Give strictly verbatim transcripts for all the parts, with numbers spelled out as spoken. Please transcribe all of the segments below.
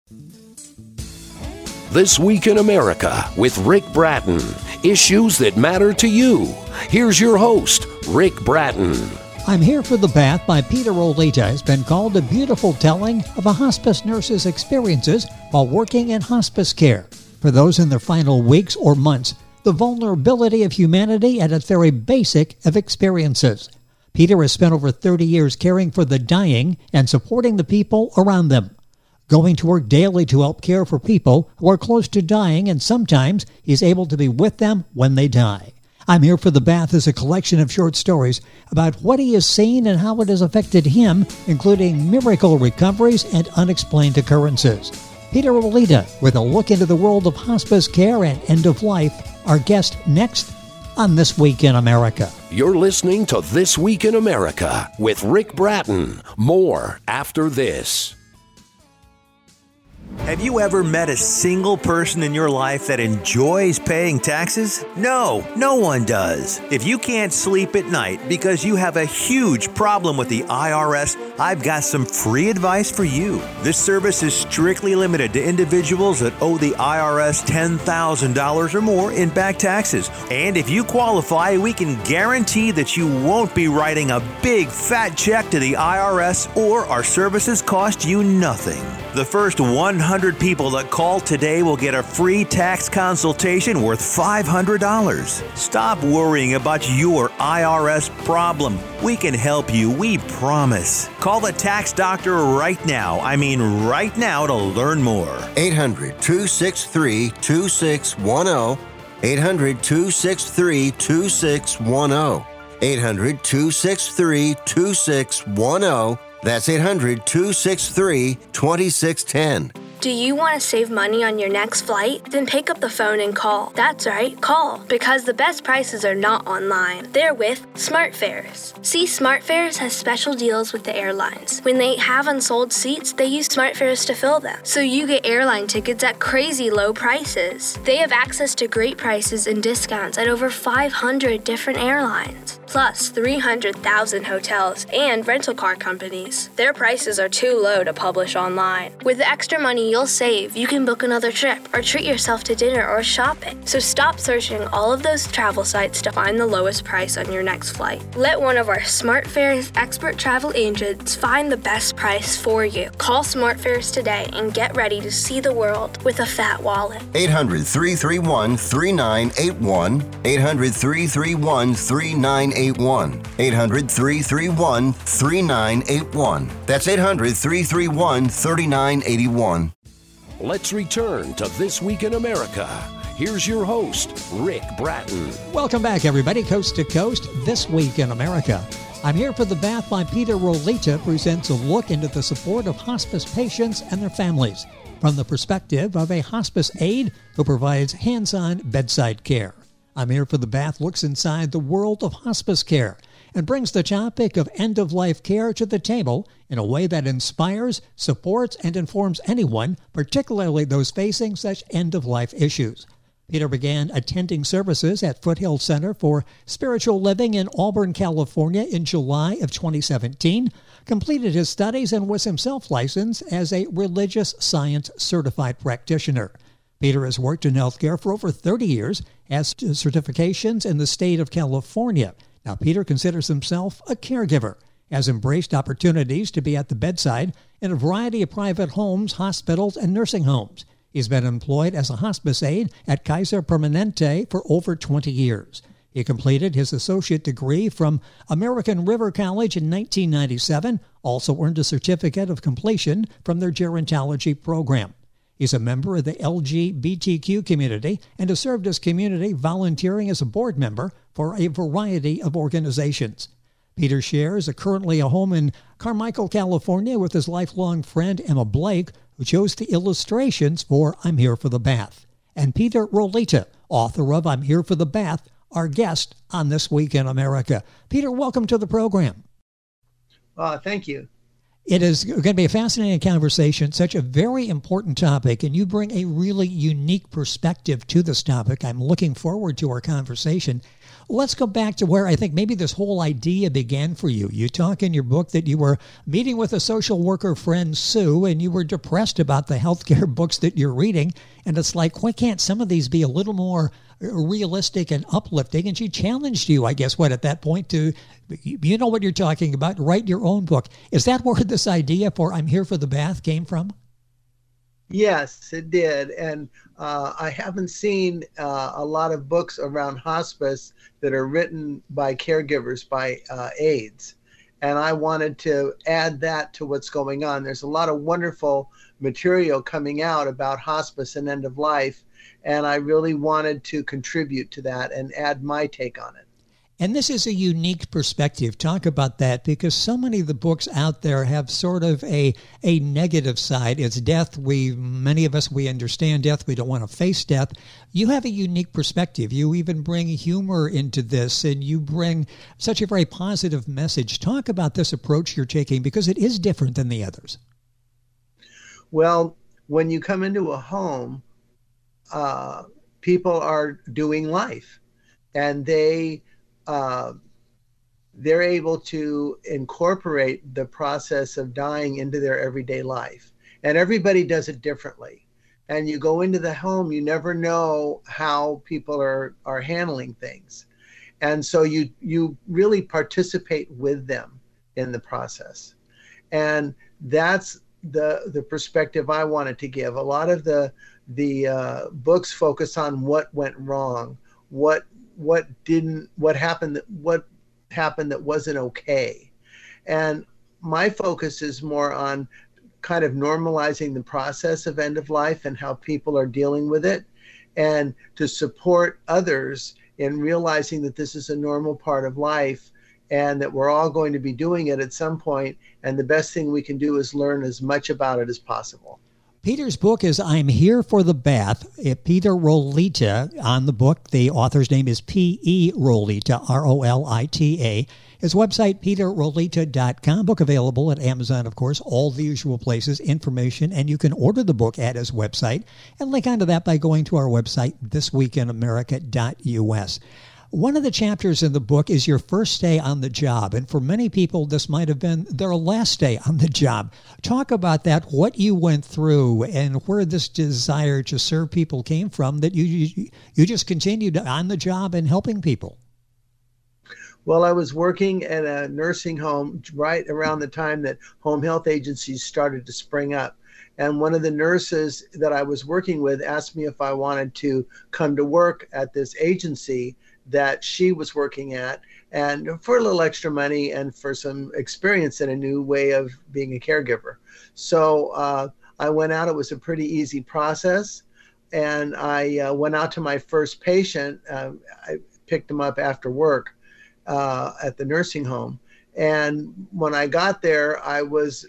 This Week in America with Rick Bratton. Issues that matter to you. Here's your host, Rick Bratton. I'm Here for the Bath by Peter Olita has been called a beautiful telling of a hospice nurse's experiences while working in hospice care. For those in their final weeks or months, the vulnerability of humanity at its very basic of experiences. Peter has spent over thirty years caring for the dying and supporting the people around them. Going to work daily to help care for people who are close to dying, and sometimes he's able to be with them when they die. I'm Here for the Bath is a collection of short stories about what he has seen and how it has affected him, including miracle recoveries and unexplained occurrences. Peter Olita with a look into the world of hospice care and end of life, our guest next on This Week in America. You're listening to This Week in America with Rick Bratton. More after this. Have you ever met a single person in your life that enjoys paying taxes? No, no one does. If you can't sleep at night because you have a huge problem with the I R S, I've got some free advice for you. This service is strictly limited to individuals that owe the I R S ten thousand dollars or more in back taxes. And if you qualify, we can guarantee that you won't be writing a big fat check to the I R S, or our services cost you nothing. The first one hundred people that call today will get a free tax consultation worth five hundred dollars. Stop worrying about your I R S problem. We can help you, we promise. Call the tax doctor right now. I mean right now to learn more. eight hundred, two six three, two six one zero. eight hundred, two six three, two six one zero. eight hundred, two six three, two six one zero. That's eight hundred, two six three, two six one zero. Do you want to save money on your next flight? Then pick up the phone and call. That's right, call. Because the best prices are not online. They're with SmartFares. See, SmartFares has special deals with the airlines. When they have unsold seats, they use SmartFares to fill them. So you get airline tickets at crazy low prices. They have access to great prices and discounts at over five hundred different airlines. Plus three hundred thousand hotels and rental car companies. Their prices are too low to publish online. With the extra money you'll save, you can book another trip or treat yourself to dinner or shopping. So stop searching all of those travel sites to find the lowest price on your next flight. Let one of our SmartFares expert travel agents find the best price for you. Call SmartFares today and get ready to see the world with a fat wallet. eight hundred, three three one, three nine eight one. eight hundred, three three one, three nine eight one. eight hundred, three three one, three nine eight one. That's eight hundred, three three one, three nine eight one. Let's return to This Week in America. Here's your host, Rick Bratton. Welcome back, everybody, coast to coast, This Week in America. I'm Here for the Bath by Peter Olita presents a look into the support of hospice patients and their families from the perspective of a hospice aide who provides hands-on bedside care. I'm Here for the Bath looks inside the world of hospice care and brings the topic of end-of-life care to the table in a way that inspires, supports, and informs anyone, particularly those facing such end-of-life issues. Peter began attending services at Foothill Center for Spiritual Living in Auburn, California in July of twenty seventeen, completed his studies, and was himself licensed as a religious science certified practitioner. Peter has worked in healthcare for over thirty years, has certifications in the state of California. Now, Peter considers himself a caregiver, has embraced opportunities to be at the bedside in a variety of private homes, hospitals, and nursing homes. He's been employed as a hospice aide at Kaiser Permanente for over twenty years. He completed his associate degree from American River College in nineteen ninety-seven, also earned a certificate of completion from their gerontology program. He's a member of the L G B T Q community and has served as community volunteering as a board member for a variety of organizations. Peter shares a currently a home in Carmichael, California with his lifelong friend Emma Blake, who chose the illustrations for I'm Here for the Bath. And Peter Olita, author of I'm Here for the Bath, our guest on This Week in America. Peter, welcome to the program. Uh, thank you. It is going to be a fascinating conversation, such a very important topic, and you bring a really unique perspective to this topic. I'm looking forward to our conversation. Let's go back to where I think maybe this whole idea began for you. You talk in your book that you were meeting with a social worker friend, Sue, and you were depressed about the healthcare books that you're reading. And it's like, why can't some of these be a little more realistic and uplifting? And she challenged you, I guess, what, at that point to, you know what you're talking about, write your own book. Is that where this idea for I'm Here for the Bath came from? Yes, it did. And uh, I haven't seen uh, a lot of books around hospice that are written by caregivers by uh, aides. And I wanted to add that to what's going on. There's a lot of wonderful material coming out about hospice and end of life. And I really wanted to contribute to that and add my take on it. And this is a unique perspective. Talk about that, because so many of the books out there have sort of a a negative side. It's death. We, many of us, we understand death. We don't want to face death. You have a unique perspective. You even bring humor into this, and you bring such a very positive message. Talk about this approach you're taking, because it is different than the others. Well, when you come into a home, uh, people are doing life, and they Uh, they're able to incorporate the process of dying into their everyday life. And everybody does it differently. And you go into the home, you never know how people are, are handling things. And so you, you really participate with them in the process. And that's the, the perspective I wanted to give. A lot of the, the uh, books focus on what went wrong, what what didn't, what happened, that what happened that wasn't okay. And my focus is more on kind of normalizing the process of end of life and how people are dealing with it, and to support others in realizing that this is a normal part of life and that we're all going to be doing it at some point. And the best thing we can do is learn as much about it as possible. Peter's book is I'm Here for the Bath. Peter Rolita on the book. The author's name is P E Rolita, R O L I T A. His website, peter rolita dot com. Book available at Amazon, of course, all the usual places, information, and you can order the book at his website and link onto that by going to our website, this week in america dot U S. One of the chapters in the book is your first day on the job. And for many people, this might have been their last day on the job. Talk about that, what you went through, and where this desire to serve people came from, that you you, you just continued on the job and helping people. Well, I was working at a nursing home right around the time that home health agencies started to spring up. And one of the nurses that I was working with asked me if I wanted to come to work at this agency that she was working at, and for a little extra money and for some experience in a new way of being a caregiver. So uh, I went out. It was a pretty easy process. And I uh, went out to my first patient. Uh, I picked him up after work uh, at the nursing home. And when I got there, I was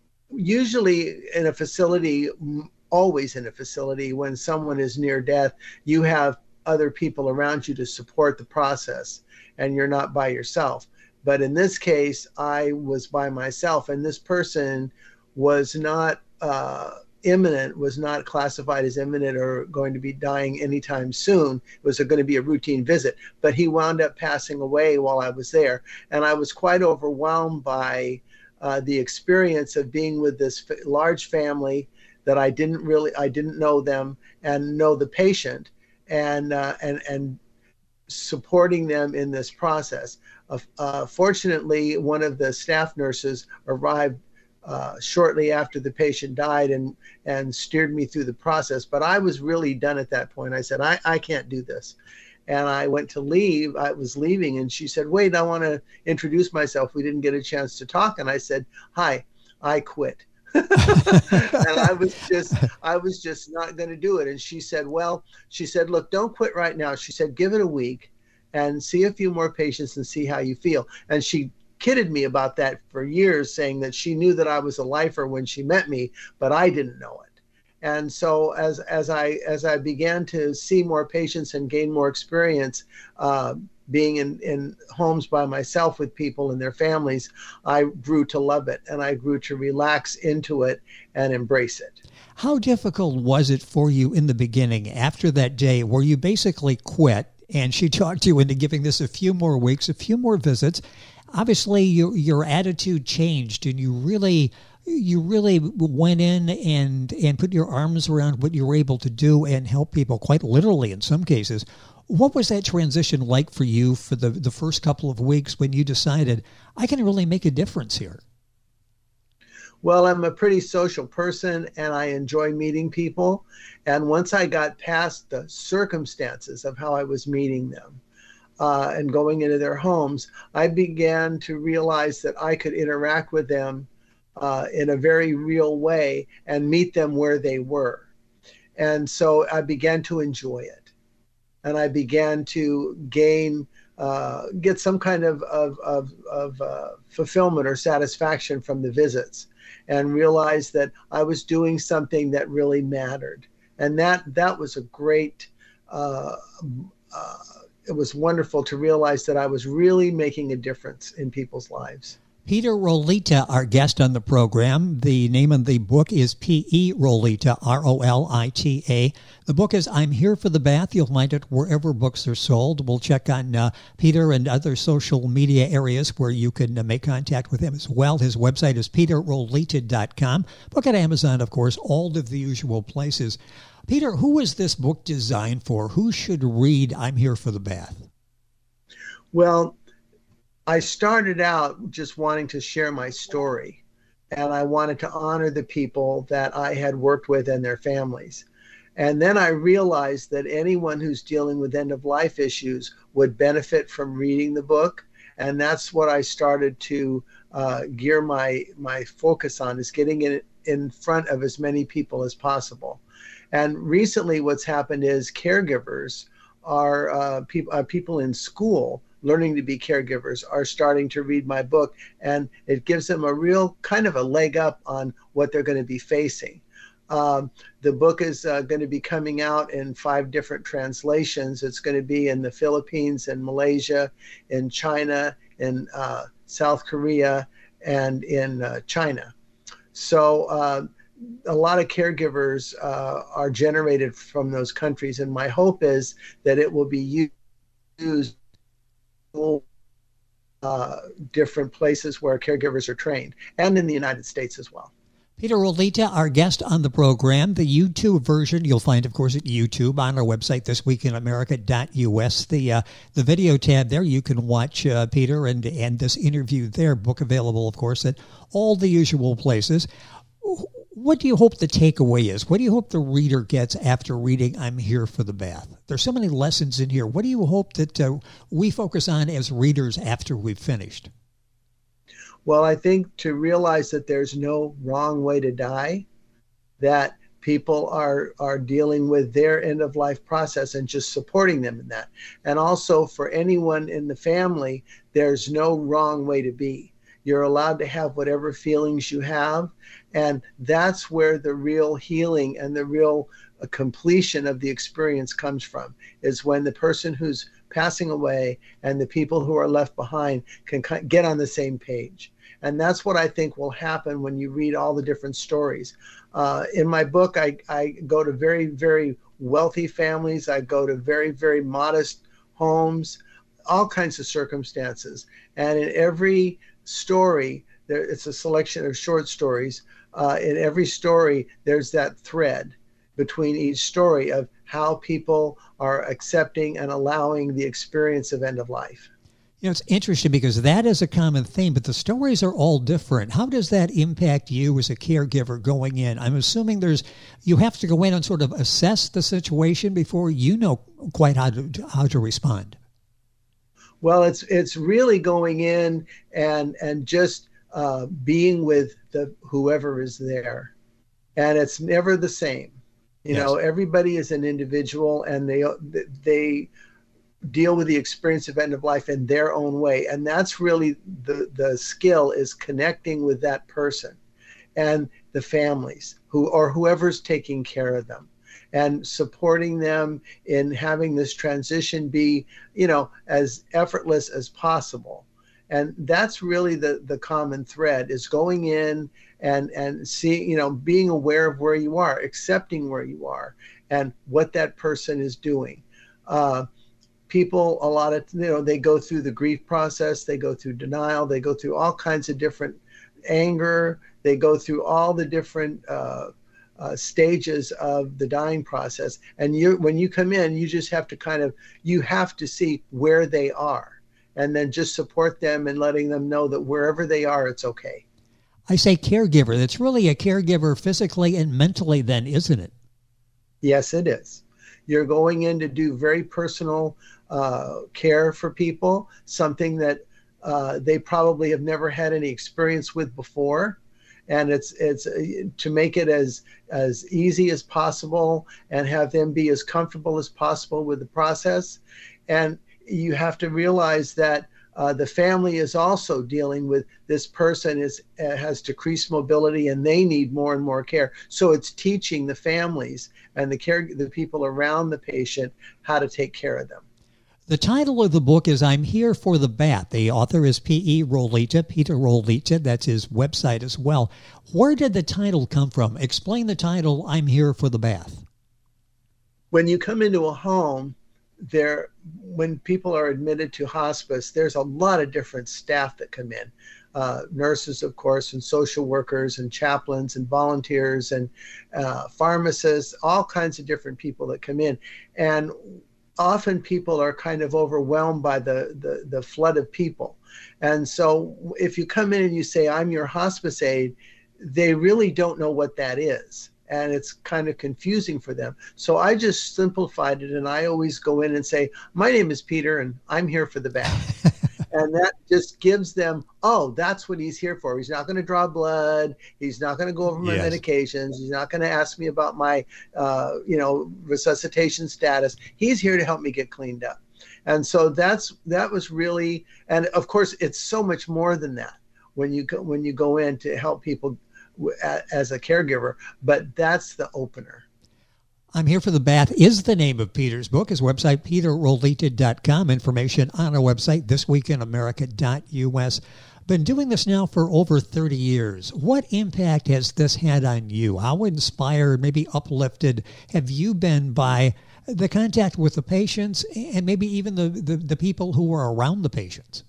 usually in a facility, always in a facility, when someone is near death, you have other people around you to support the process, and you're not by yourself. But in this case, I was by myself, and this person was not uh, imminent, was not classified as imminent or going to be dying anytime soon. It was going to be a routine visit, but he wound up passing away while I was there. And I was quite overwhelmed by uh, the experience of being with this f- large family that I didn't really, I didn't know them and know the patient. And, uh, and and supporting them in this process. Uh, uh, fortunately, one of the staff nurses arrived uh, shortly after the patient died and, and steered me through the process. But I was really done at that point. I said, I, I can't do this. And I went to leave. I was leaving, and she said, wait, I want to introduce myself. We didn't get a chance to talk. And I said, hi, I quit. And I was just, I was just not going to do it. And she said, well, she said, look, don't quit right now. She said, give it a week and see a few more patients and see how you feel. And she kidded me about that for years, saying that she knew that I was a lifer when she met me, but I didn't know it. And so as, as I, as I began to see more patients and gain more experience, uh, being in, in homes by myself with people and their families, I grew to love it, and I grew to relax into it and embrace it. How difficult was it for you in the beginning after that day where you basically quit and she talked you into giving this a few more weeks, a few more visits. Obviously, your your attitude changed, and you really you really went in and and put your arms around what you were able to do and help people, quite literally in some cases. What was that transition like for you for the, the first couple of weeks when you decided, I can really make a difference here? Well, I'm a pretty social person, and I enjoy meeting people. And once I got past the circumstances of how I was meeting them uh, and going into their homes, I began to realize that I could interact with them uh, in a very real way and meet them where they were. And so I began to enjoy it. And I began to gain, uh, get some kind of, of, of, of uh, fulfillment or satisfaction from the visits, and realized that I was doing something that really mattered. And that that was a great, uh, uh, it was wonderful to realize that I was really making a difference in people's lives. Peter Rolita, our guest on the program. The name of the book is P E Rolita, R O L I T A. The book is I'm Here for the Bath. You'll find it wherever books are sold. We'll check on uh, Peter and other social media areas where you can uh, make contact with him as well. His website is peter rolita dot com. Book at Amazon, of course, all of the usual places. Peter, who is this book designed for? Who should read I'm Here for the Bath? Well, I started out just wanting to share my story, and I wanted to honor the people that I had worked with and their families. And then I realized that anyone who's dealing with end-of-life issues would benefit from reading the book, and that's what I started to uh, gear my my focus on, is getting it in front of as many people as possible. And recently what's happened is caregivers are uh, people, uh, people in school learning to be caregivers are starting to read my book, and it gives them a real kind of a leg up on what they're going to be facing. Um, the book is uh, going to be coming out in five different translations. It's going to be in the Philippines, in Malaysia, in China, in uh, South Korea, and in uh, China. So uh, a lot of caregivers uh, are generated from those countries, and my hope is that it will be used Uh, different places where caregivers are trained, and in the United States as well. Peter Rolita, our guest on the program. The YouTube version you'll find, of course, at YouTube on our website, this week in america dot U S. The uh, the video tab there, you can watch uh, Peter and, and this interview there. Book available, of course, at all the usual places. What do you hope the takeaway is? What do you hope the reader gets after reading I'm Here for the Bath? There's so many lessons in here. What do you hope that uh, we focus on as readers after we've finished? Well, I think to realize that there's no wrong way to die, that people are, are dealing with their end-of-life process and just supporting them in that. And also for anyone in the family, there's no wrong way to be. You're allowed to have whatever feelings you have. And that's where the real healing and the real uh, completion of the experience comes from, is when the person who's passing away and the people who are left behind can get on the same page. And that's what I think will happen when you read all the different stories. Uh, in my book, I, I go to very, very wealthy families. I go to very, very modest homes, all kinds of circumstances. And in every story, there, it's a selection of short stories. Uh, in every story, there's that thread between each story of how people are accepting and allowing the experience of end of life. You know, it's interesting because that is a common theme, but the stories are all different. How does that impact you as a caregiver going in? I'm assuming there's, you have to go in and sort of assess the situation before you know quite how to how to respond. Well, it's it's really going in and and just uh, being with the whoever is there, and it's never the same. You yes. know, everybody is an individual, and they they deal with the experience of end of life in their own way, and that's really the the skill, is connecting with that person and the families who or whoever's taking care of them, and supporting them in having this transition be, you know, as effortless as possible. And that's really the, the common thread, is going in and, and seeing, you know, being aware of where you are, accepting where you are and what that person is doing. Uh, people, a lot of, you know, they go through the grief process, they go through denial, they go through all kinds of different anger, they go through all the different uh, uh, stages of the dying process. And you, when you come in, you just have to kind of, you have to see where they are and then just support them and letting them know that wherever they are, it's okay. I say caregiver. That's really a caregiver physically and mentally then, isn't it? Yes, it is. You're going in to do very personal uh, care for people, something that uh, they probably have never had any experience with before. And it's it's uh, to make it as as easy as possible and have them be as comfortable as possible with the process. And you have to realize that uh, the family is also dealing with this person is uh, has decreased mobility and they need more and more care. So it's teaching the families and the care the people around the patient how to take care of them. The title of the book is I'm Here for the Bath. The author is P E Rolita, Peter Rolita. That's his website as well. Where did the title come from? Explain the title, I'm Here for the Bath. When you come into a home, there, when people are admitted to hospice, there's a lot of different staff that come in. Uh, nurses, of course, and social workers and chaplains and volunteers and uh, pharmacists, all kinds of different people that come in. And often people are kind of overwhelmed by the, the, the flood of people. And so if you come in and you say, I'm your hospice aide, they really don't know what that is. And it's kind of confusing for them. So I just simplified it, and I always go in and say, my name is Peter, and I'm here for the bath. And that just gives them, oh, that's what he's here for. He's not going to draw blood. He's not going to go over my yes. medications. He's not going to ask me about my, uh, you know, resuscitation status. He's here to help me get cleaned up. And so that's that was really, and of course, it's so much more than that when you go, when you go in to help people as a caregiver, but that's the opener. I'm Here for the Bath is the name of Peter's book. His website, peter rolita dot com. Information on our website, this week in america dot u s. Been doing this now for over thirty years. What impact has this had on you? How inspired, maybe uplifted have you been by the contact with the patients and maybe even the, the, the people who are around the patients?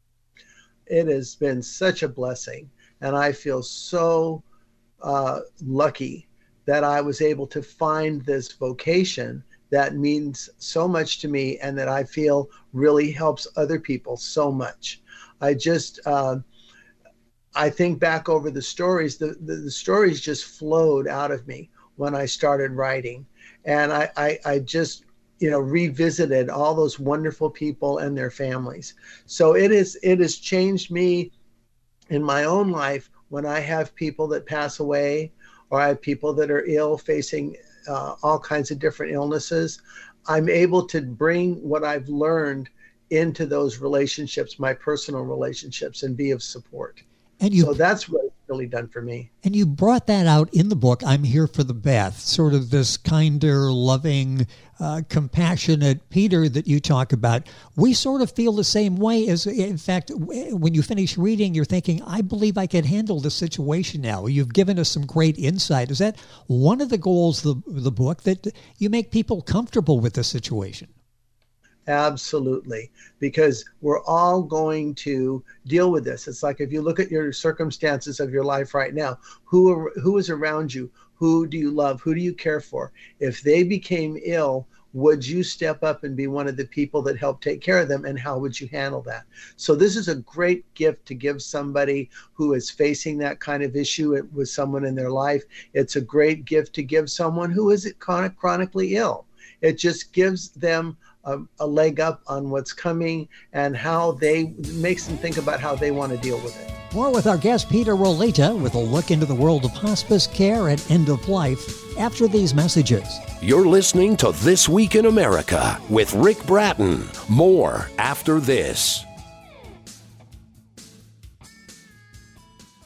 It has been such a blessing. And I feel so uh, lucky that I was able to find this vocation that means so much to me and that I feel really helps other people so much. I just, uh, I think back over the stories, the, the, the stories just flowed out of me when I started writing. And I, I, I just, you know, revisited all those wonderful people and their families. So it is, it has changed me in my own life when I have people that pass away or I have people that are ill facing uh, all kinds of different illnesses. I'm able to bring what I've learned into those relationships, my personal relationships, and be of support. And you, so that's what it's really done for me. And you brought that out in the book, I'm Here for the Bath, sort of this kinder, loving, uh, compassionate Peter that you talk about. We sort of feel the same way as, in fact, when you finish reading, you're thinking, I believe I can handle this situation now. You've given us some great insight. Is that one of the goals of the, the book, that you make people comfortable with the situation? Absolutely, because we're all going to deal with this. It's like if you look at your circumstances of your life right now, who are, who is around you? Who do you love? Who do you care for? If they became ill, would you step up and be one of the people that help take care of them? And how would you handle that? So this is a great gift to give somebody who is facing that kind of issue with someone in their life. It's a great gift to give someone who is chronic, chronically ill. It just gives them A, a leg up on what's coming and how they makes them think about how they want to deal with it. More with our guest Peter Rolita with a look into the world of hospice care and end of life after these messages. You're listening to This Week in America with Rick Bratton. More after this.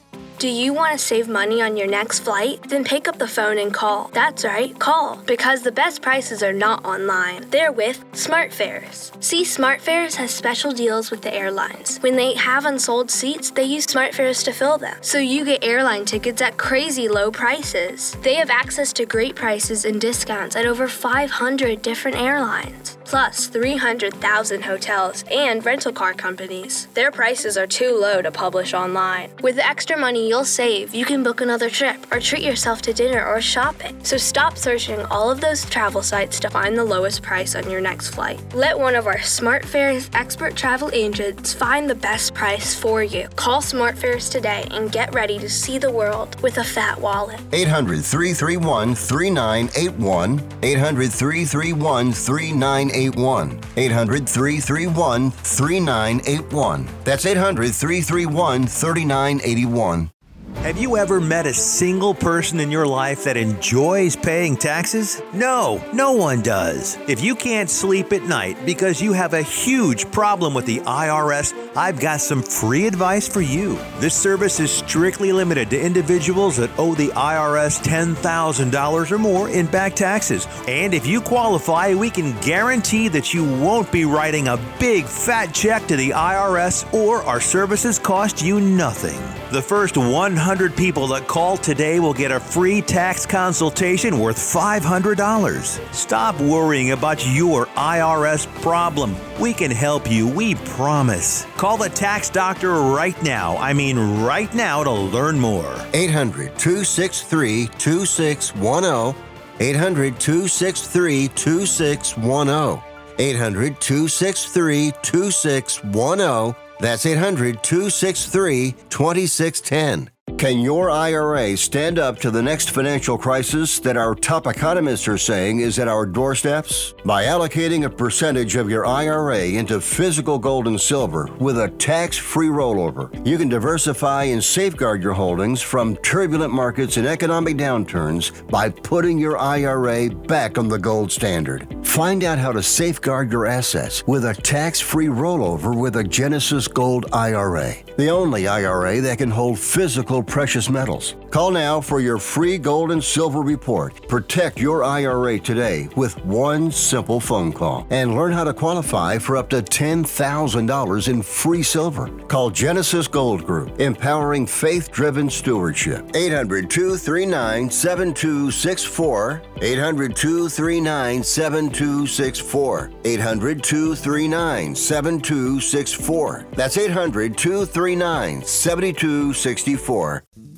Do you want to save money on your next flight? Then pick up the phone and call. That's right, call. Because the best prices are not online. They're with SmartFares. See, SmartFares has special deals with the airlines. When they have unsold seats, they use SmartFares to fill them. So you get airline tickets at crazy low prices. They have access to great prices and discounts at over five hundred different airlines. Plus three hundred thousand hotels and rental car companies. Their prices are too low to publish online. With the extra money you'll save, you can book another trip or treat yourself to dinner or shopping. So stop searching all of those travel sites to find the lowest price on your next flight. Let one of our SmartFares expert travel agents find the best price for you. Call SmartFares today and get ready to see the world with a fat wallet. eight hundred, three three one, three nine eight one. eight hundred, three three one, three nine eight one. eight hundred, three three one, three nine eight one. That's eight hundred, three three one, three nine eight one. Have you ever met a single person in your life that enjoys paying taxes? No, no one does. If you can't sleep at night because you have a huge problem with the I R S, I've got some free advice for you. This service is strictly limited to individuals that owe the I R S ten thousand dollars or more in back taxes. And if you qualify, we can guarantee that you won't be writing a big fat check to the I R S, or our services cost you nothing. The first one hundred people that call today will get a free tax consultation worth five hundred dollars. Stop worrying about your I R S problem. We can help you, we promise. Call the tax doctor right now. I mean right now to learn more. eight hundred, two six three, two six one zero. eight hundred, two six three, two six one zero. eight hundred, two six three, two six one zero. That's eight hundred, two six three, two six one zero. Can your I R A stand up to the next financial crisis that our top economists are saying is at our doorsteps? By allocating a percentage of your I R A into physical gold and silver with a tax-free rollover, you can diversify and safeguard your holdings from turbulent markets and economic downturns by putting your I R A back on the gold standard. Find out how to safeguard your assets with a tax-free rollover with a Genesis Gold I R A, the only I R A that can hold physical precious metals. Call now for your free gold and silver report. Protect your I R A today with one simple phone call and learn how to qualify for up to ten thousand dollars in free silver. Call Genesis Gold Group, empowering faith-driven stewardship. eight hundred, two three nine, seven two six four. eight hundred, two three nine, seven two six four. eight hundred, two three nine, seven two six four. That's eight hundred, two three nine, seven two six four.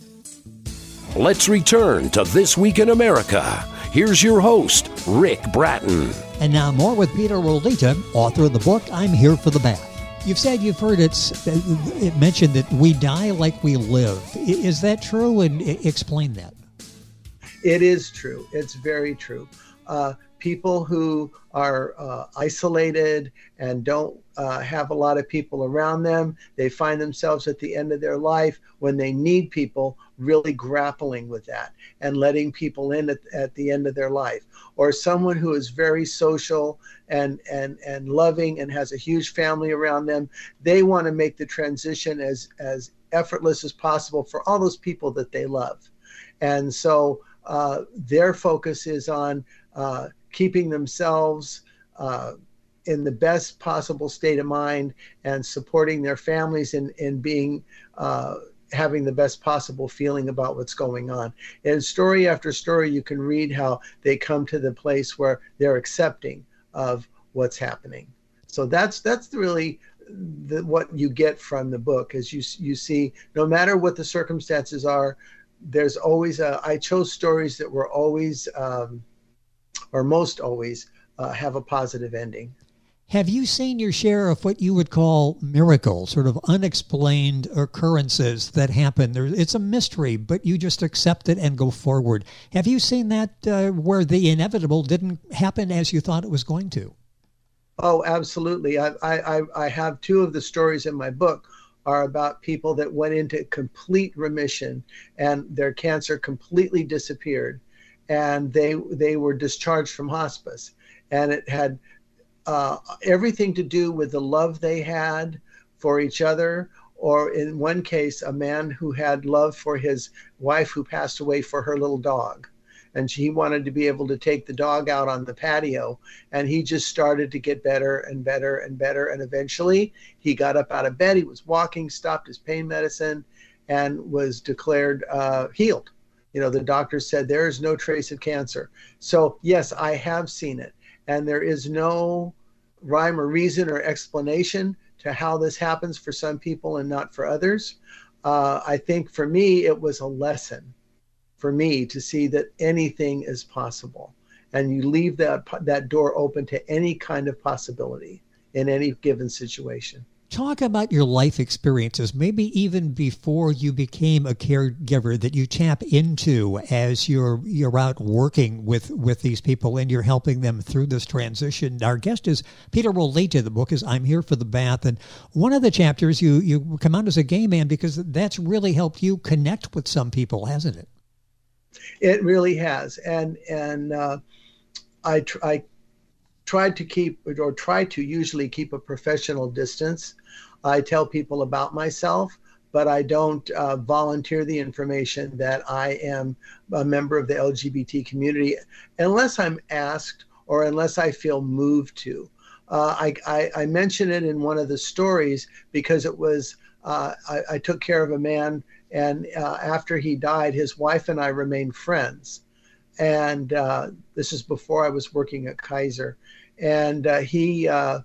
Let's return to This Week in America. Here's your host, Rick Bratton. And now more with Peter Rolita, author of the book, I'm Here for the Bath. You've said you've heard it's, it mentioned that we die like we live. Is that true? And explain that. It is true. It's very true. Uh, people who are uh, isolated and don't uh, have a lot of people around them, they find themselves at the end of their life when they need people, really grappling with that and letting people in at, at the end of their life. Or someone who is very social and, and, and loving and has a huge family around them, they want to make the transition as, as effortless as possible for all those people that they love. And so uh, their focus is on uh, keeping themselves uh, in the best possible state of mind and supporting their families in, in being uh, having the best possible feeling about what's going on. And story after story, you can read how they come to the place where they're accepting of what's happening. So that's that's really the, what you get from the book, is you you see, no matter what the circumstances are, there's always a, I chose stories that were always, um, or most always, uh, have a positive ending. Have you seen your share of what you would call miracles, sort of unexplained occurrences that happen? There, it's a mystery, but you just accept it and go forward. Have you seen that uh, where the inevitable didn't happen as you thought it was going to? Oh, absolutely. I, I, I have two of the stories in my book are about people that went into complete remission and their cancer completely disappeared, and they they were discharged from hospice, and it had Uh, everything to do with the love they had for each other, or in one case, a man who had love for his wife who passed away for her little dog. And he wanted to be able to take the dog out on the patio. And he just started to get better and better and better. And eventually he got up out of bed. He was walking, stopped his pain medicine, and was declared uh, healed. You know, the doctor said there is no trace of cancer. So yes, I have seen it. And there is no rhyme or reason or explanation to how this happens for some people and not for others. Uh, I think for me, it was a lesson for me to see that anything is possible, and you leave that that door open to any kind of possibility in any given situation. Talk about your life experiences, maybe even before you became a caregiver, that you tap into as you're you're out working with, with these people and you're helping them through this transition. Our guest is Peter Rolita. The book is I'm Here for the Bath. And one of the chapters, you, you come out as a gay man because that's really helped you connect with some people, hasn't it? It really has. And and uh, I, tr- I tried to keep, or try to usually keep a professional distance. I tell people about myself, but I don't uh, volunteer the information that I am a member of the L G B T community unless I'm asked or unless I feel moved to. Uh, I, I, I mention it in one of the stories because it was, uh, I, I took care of a man, and uh, after he died, his wife and I remained friends. And uh, this is before I was working at Kaiser. And uh, he uh,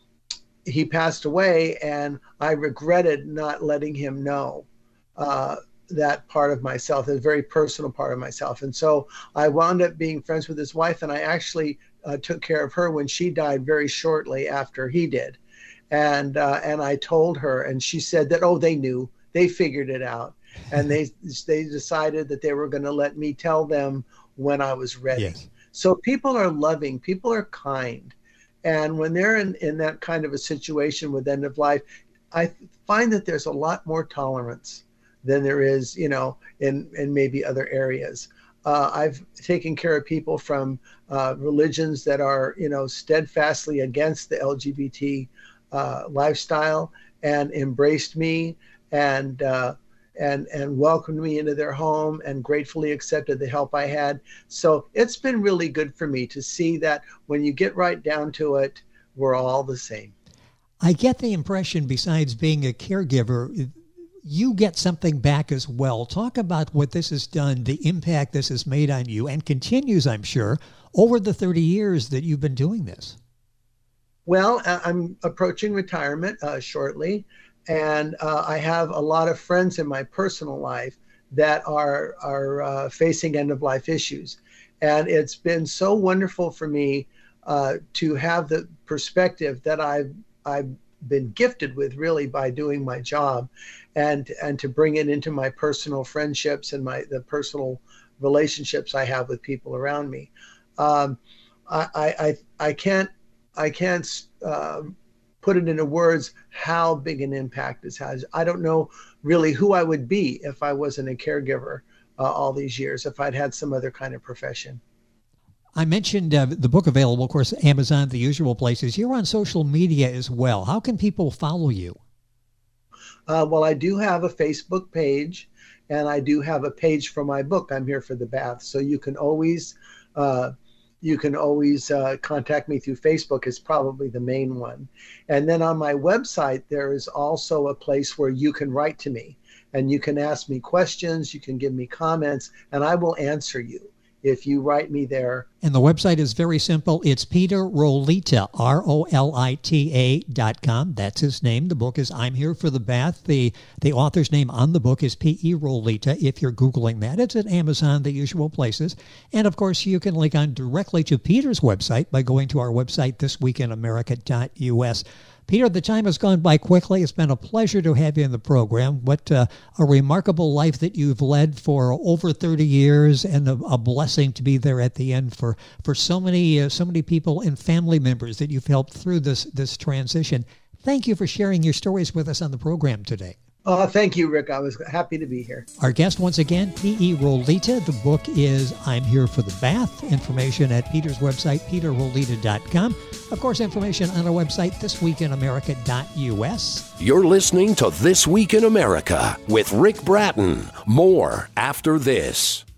he passed away, and I regretted not letting him know uh, that part of myself, a very personal part of myself. And so I wound up being friends with his wife, and I actually uh, took care of her when she died very shortly after he did. And uh, and I told her, and she said that, oh, they knew, they figured it out. And they they decided that they were going to let me tell them when I was ready. Yes. So people are loving, people are kind. And when they're in, in that kind of a situation with end of life, I find that there's a lot more tolerance than there is, you know, in, in maybe other areas. Uh, I've taken care of people from uh, religions that are, you know, steadfastly against the L G B T uh, lifestyle and embraced me and uh, and and welcomed me into their home and gratefully accepted the help I had. So it's been really good for me to see that when you get right down to it, we're all the same. I get the impression, besides being a caregiver, you get something back as well. Talk about what this has done, the impact this has made on you, and continues, I'm sure, over the thirty years that you've been doing this. Well, I'm approaching retirement uh, shortly. And uh, I have a lot of friends in my personal life that are are uh, facing end-of-life issues. And it's been so wonderful for me uh, to have the perspective that I've, I've been gifted with, really, by doing my job, and and to bring it into my personal friendships and my the personal relationships I have with people around me. Um, I, I, I can't, I can't uh, put it into words how big an impact this has. I don't know really who I would be if I wasn't a caregiver uh, all these years, if I'd had some other kind of profession. I mentioned uh, the book available, of course, Amazon, the usual places. You're on social media as well. How can people follow you? Uh, well, I do have a Facebook page, and I do have a page for my book, I'm Here for the Bath. So you can always uh, You can always uh, contact me through Facebook is probably the main one. And then on my website, there is also a place where you can write to me and you can ask me questions, you can give me comments, and I will answer you if you write me there. And the website is very simple. It's Peter Rolita, R O L I T A dot com. That's his name. The book is I'm Here for the Bath. The the author's name on the book is P E Rolita. If you're Googling that, it's at Amazon, the usual places. And, of course, you can link on directly to Peter's website by going to our website, this week in america dot U S. Peter, the time has gone by quickly. It's been a pleasure to have you in the program. What uh, a remarkable life that you've led for over thirty years, and a, a blessing to be there at the end for, for so many uh, so many people and family members that you've helped through this, this transition. Thank you for sharing your stories with us on the program today. Oh, thank you, Rick. I was happy to be here. Our guest once again, P E. Rolita. The book is I'm Here for the Bath. Information at Peter's website, peter rolita dot com. Of course, information on our website, this week in america dot u s. You're listening to This Week in America with Rick Bratton. More after this.